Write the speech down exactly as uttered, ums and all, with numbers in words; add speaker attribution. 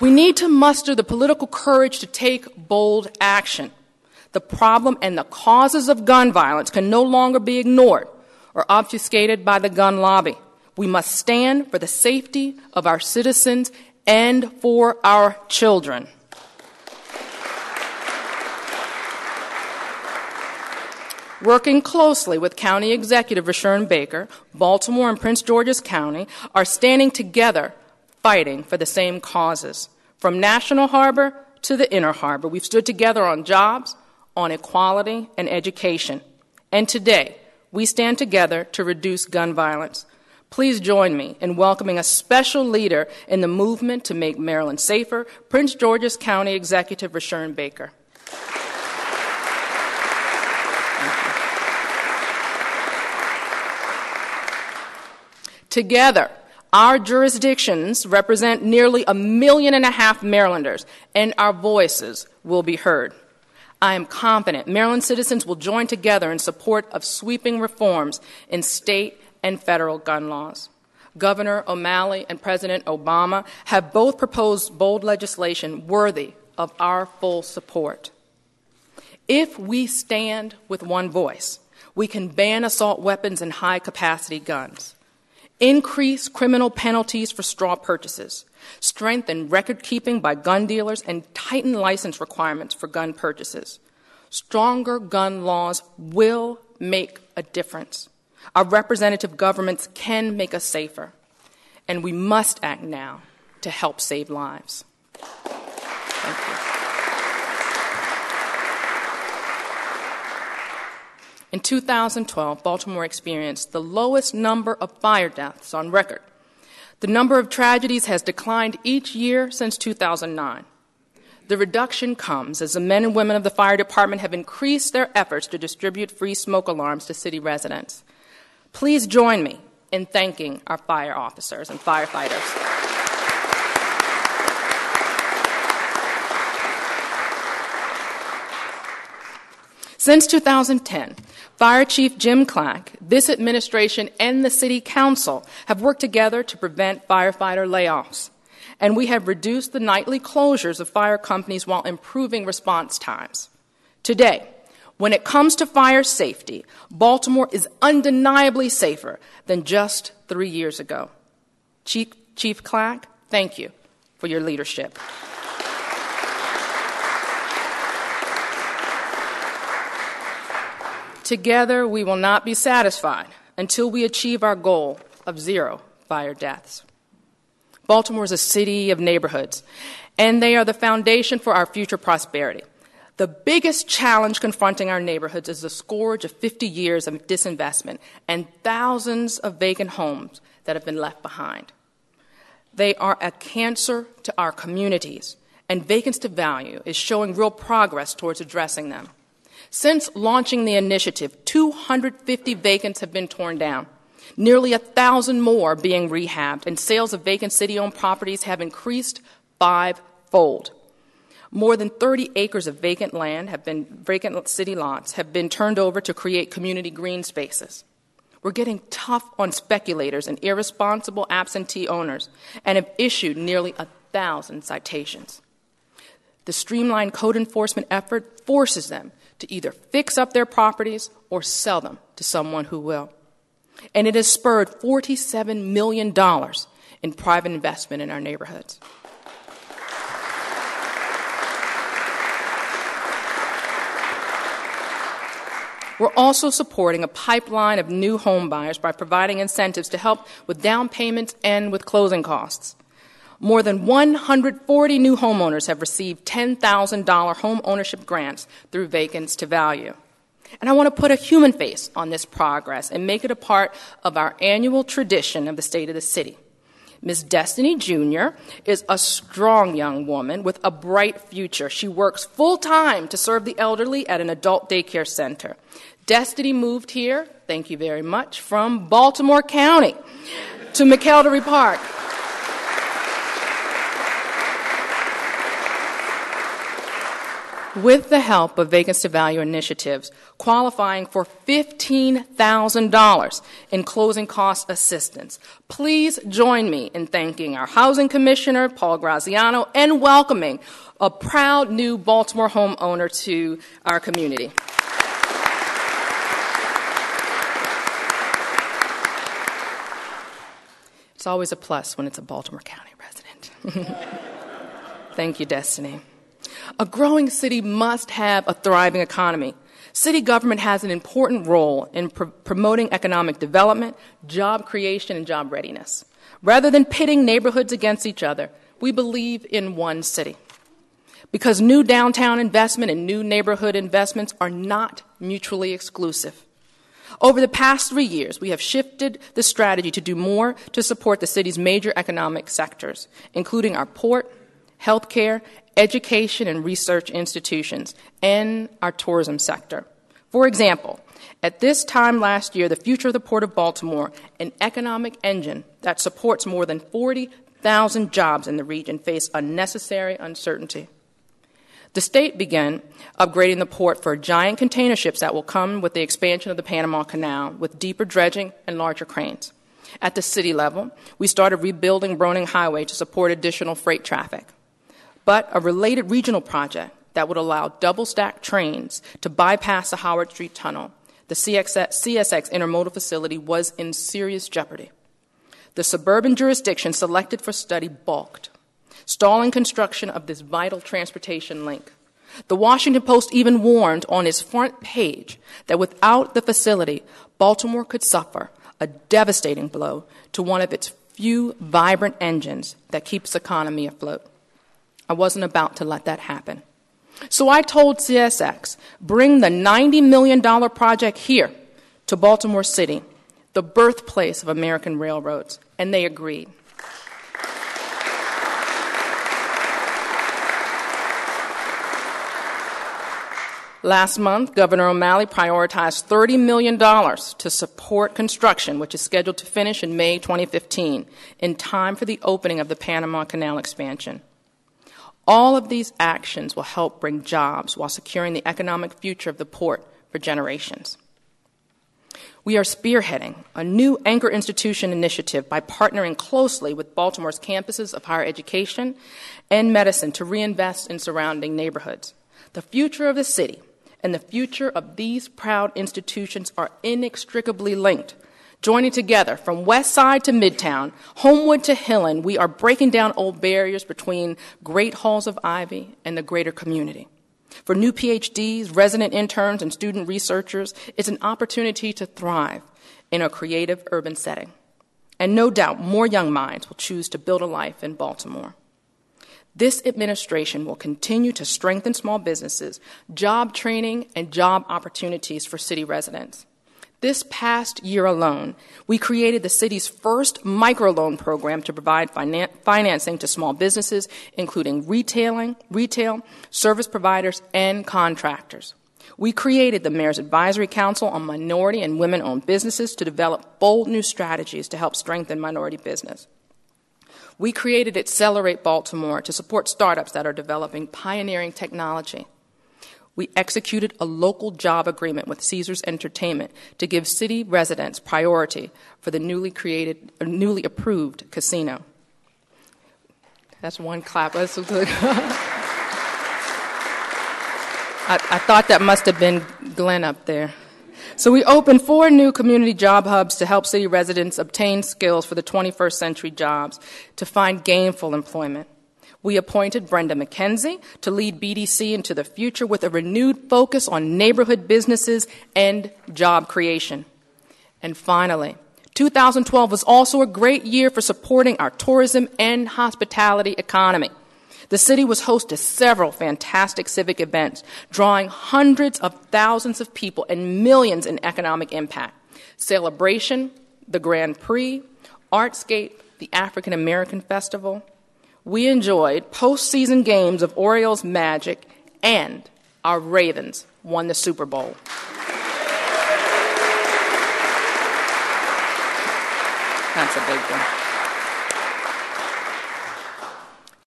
Speaker 1: We need to muster the political courage to take bold action. The problem and the causes of gun violence can no longer be ignored or obfuscated by the gun lobby. We must stand for the safety of our citizens and for our children. Working closely with County Executive Rushern Baker, Baltimore and Prince George's County are standing together fighting for the same causes. From National Harbor to the Inner Harbor, we've stood together on jobs, on equality, and education. And today, we stand together to reduce gun violence. Please join me in welcoming a special leader in the movement to make Maryland safer, Prince George's County Executive Rushern Baker. Together, our jurisdictions represent nearly a million and a half Marylanders, and our voices will be heard. I am confident Maryland citizens will join together in support of sweeping reforms in state and federal gun laws. Governor O'Malley and President Obama have both proposed bold legislation worthy of our full support. If we stand with one voice, we can ban assault weapons and high-capacity guns, increase criminal penalties for straw purchases, strengthen record-keeping by gun dealers, and tighten license requirements for gun purchases. Stronger gun laws will make a difference. Our representative governments can make us safer, and we must act now to help save lives. Thank you. In two thousand twelve, Baltimore experienced the lowest number of fire deaths on record. The number of tragedies has declined each year since two thousand nine. The reduction comes as the men and women of the fire department have increased their efforts to distribute free smoke alarms to city residents. Please join me in thanking our fire officers and firefighters. Since two thousand ten, Fire Chief Jim Clack, this administration, and the City Council have worked together to prevent firefighter layoffs, and we have reduced the nightly closures of fire companies while improving response times. Today, when it comes to fire safety, Baltimore is undeniably safer than just three years ago. Chief, Chief Clack, thank you for your leadership. Together, we will not be satisfied until we achieve our goal of zero fire deaths. Baltimore is a city of neighborhoods, and they are the foundation for our future prosperity. The biggest challenge confronting our neighborhoods is the scourge of fifty years of disinvestment and thousands of vacant homes that have been left behind. They are a cancer to our communities, and Vacants to Value is showing real progress towards addressing them. Since launching the initiative, two hundred fifty vacants have been torn down, nearly one thousand more being rehabbed, and sales of vacant city-owned properties have increased five-fold. More than thirty acres of vacant land have been, vacant city lots have been turned over to create community green spaces. We're getting tough on speculators and irresponsible absentee owners and have issued nearly one thousand citations. The streamlined code enforcement effort forces them to either fix up their properties or sell them to someone who will. And it has spurred forty-seven million dollars in private investment in our neighborhoods. We're also supporting a pipeline of new home buyers by providing incentives to help with down payments and with closing costs. More than one hundred forty new homeowners have received ten thousand dollars home ownership grants through Vacants to Value. And I want to put a human face on this progress and make it a part of our annual tradition of the State of the City. Miz Destiny Junior is a strong young woman with a bright future. She works full-time to serve the elderly at an adult daycare center. Destiny moved here, thank you very much, from Baltimore County to McElderry Park. with the help of vacancy value initiatives, qualifying for fifteen thousand dollars in closing cost assistance. Please join me in thanking our Housing Commissioner, Paul Graziano, and welcoming a proud new Baltimore homeowner to our community. It's always a plus when it's a Baltimore County resident. Thank you, Destiny. A growing city must have a thriving economy. City government has an important role in pr- promoting economic development, job creation, and job readiness. Rather than pitting neighborhoods against each other, we believe in one city. Because new downtown investment and new neighborhood investments are not mutually exclusive. Over the past three years, we have shifted the strategy to do more to support the city's major economic sectors, including our port, healthcare, education and research institutions, and our tourism sector. For example, at this time last year, the future of the Port of Baltimore, an economic engine that supports more than forty thousand jobs in the region, faced unnecessary uncertainty. The state began upgrading the port for giant container ships that will come with the expansion of the Panama Canal with deeper dredging and larger cranes. At the city level, we started rebuilding Broning Highway to support additional freight traffic. But a related regional project that would allow double-stack trains to bypass the Howard Street Tunnel, the C S X Intermodal Facility, was in serious jeopardy. The suburban jurisdiction selected for study balked, stalling construction of this vital transportation link. The Washington Post even warned on its front page that without the facility, Baltimore could suffer a devastating blow to one of its few vibrant engines that keeps the economy afloat. I wasn't about to let that happen. So I told C S X, bring the ninety million dollars project here to Baltimore City, the birthplace of American railroads, and they agreed. Last month, Governor O'Malley prioritized thirty million dollars to support construction, which is scheduled to finish in May twenty fifteen, in time for the opening of the Panama Canal expansion. All of these actions will help bring jobs while securing the economic future of the port for generations. We are spearheading a new anchor institution initiative by partnering closely with Baltimore's campuses of higher education and medicine to reinvest in surrounding neighborhoods. The future of the city and the future of these proud institutions are inextricably linked. Joining together from West Side to Midtown, Homewood to Hillen, we are breaking down old barriers between Great Halls of Ivy and the greater community. For new P H Ds, resident interns, and student researchers, it's an opportunity to thrive in a creative urban setting. And no doubt more young minds will choose to build a life in Baltimore. This administration will continue to strengthen small businesses, job training, and job opportunities for city residents. This past year alone, we created the city's first microloan program to provide finan- financing to small businesses, including retailing, retail, service providers, and contractors. We created the Mayor's Advisory Council on Minority and Women-Owned Businesses to develop bold new strategies to help strengthen minority business. We created Accelerate Baltimore to support startups that are developing pioneering technology. We executed a local job agreement with Caesars Entertainment to give city residents priority for the newly created, or newly approved casino. That's one clap. That's good. I, I thought that must have been Glenn up there. So we opened four new community job hubs to help city residents obtain skills for the twenty-first century jobs to find gainful employment. We appointed Brenda McKenzie to lead B D C into the future with a renewed focus on neighborhood businesses and job creation. And finally, two thousand twelve was also a great year for supporting our tourism and hospitality economy. The city was host to several fantastic civic events, drawing hundreds of thousands of people and millions in economic impact. Celebration, the Grand Prix, Artscape, the African American Festival. We enjoyed postseason games of Orioles Magic, and our Ravens won the Super Bowl. That's a big one.